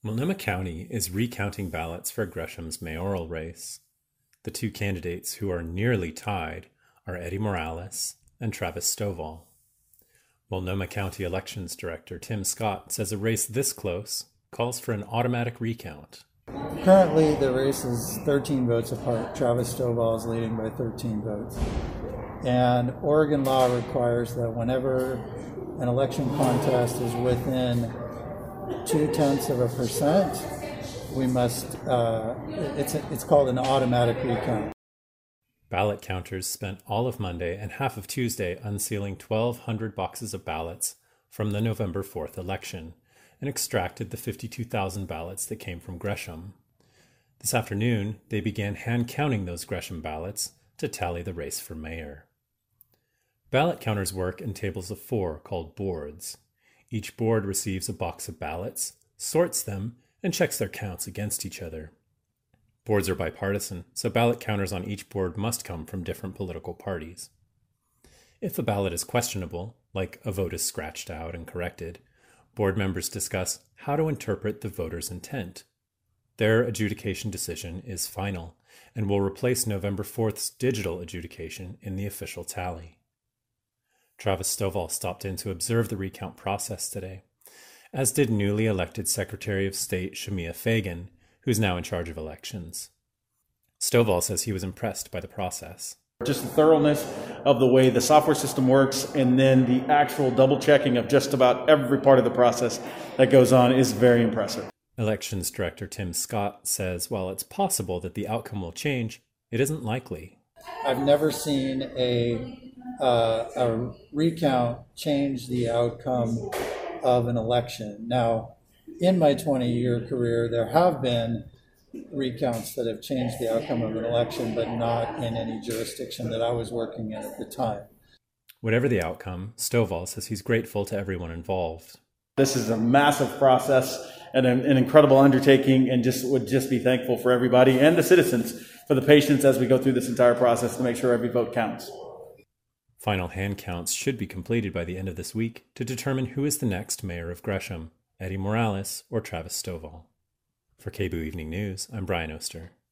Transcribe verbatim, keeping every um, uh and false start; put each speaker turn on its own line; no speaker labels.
Multnomah County is recounting ballots for Gresham's mayoral race. The two candidates who are nearly tied are Eddie Morales and Travis Stovall. Multnomah County Elections Director Tim Scott says a race this close calls for an automatic recount.
Currently, the race is thirteen votes apart. Travis Stovall is leading by thirteen votes. And Oregon law requires that whenever an election contest is within two-tenths of a percent, we must, uh, it's, it's called an automatic recount.
Ballot counters spent all of Monday and half of Tuesday unsealing twelve hundred boxes of ballots from the November fourth election and extracted the fifty-two thousand ballots that came from Gresham. This afternoon, they began hand-counting those Gresham ballots to tally the race for mayor. Ballot counters work in tables of four called boards. Each board receives a box of ballots, sorts them, and checks their counts against each other. Boards are bipartisan, so ballot counters on each board must come from different political parties. If a ballot is questionable, like a vote is scratched out and corrected, board members discuss how to interpret the voter's intent. Their adjudication decision is final and will replace November fourth's digital adjudication in the official tally. Travis Stovall stopped in to observe the recount process today, as did newly elected Secretary of State Shemia Fagan, who's now in charge of elections. Stovall says he was impressed by the process.
Just the thoroughness of the way the software system works, and then the actual double checking of just about every part of the process that goes on is very impressive.
Elections Director Tim Scott says while it's possible that the outcome will change, it isn't likely.
I've never seen a, uh, a recount change the outcome of an election. Now, in my twenty-year career, there have been recounts that have changed the outcome of an election, but not in any jurisdiction that I was working in at the time.
Whatever the outcome, Stovall says he's grateful to everyone involved.
This is a massive process and an, an incredible undertaking, and just would just be thankful for everybody and the citizens for the patience as we go through this entire process to make sure every vote counts.
Final hand counts should be completed by the end of this week to determine who is the next mayor of Gresham, Eddie Morales or Travis Stovall. For K B O O Evening News, I'm Brian Oster.